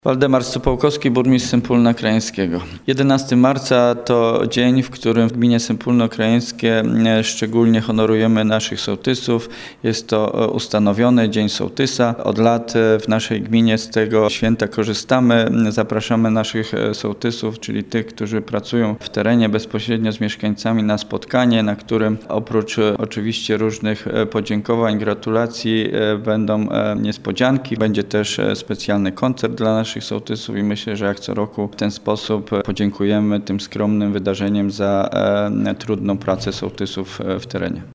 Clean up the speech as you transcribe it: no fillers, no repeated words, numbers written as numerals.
Waldemar Sopołkowski, burmistrz Sępólna Krajeńskiego. 11 marca to dzień, w którym w gminie Sępólno Krajeńskie szczególnie honorujemy naszych sołtysów. Jest to ustanowiony Dzień Sołtysa. Od lat w naszej gminie z tego święta korzystamy. Zapraszamy naszych sołtysów, czyli tych, którzy pracują w terenie bezpośrednio z mieszkańcami, na spotkanie, na którym oprócz oczywiście różnych podziękowań, gratulacji będą niespodzianki. Będzie też specjalny koncert dla naszych sołtysów i myślę, że jak co roku w ten sposób podziękujemy tym skromnym wydarzeniem za trudną pracę sołtysów w terenie.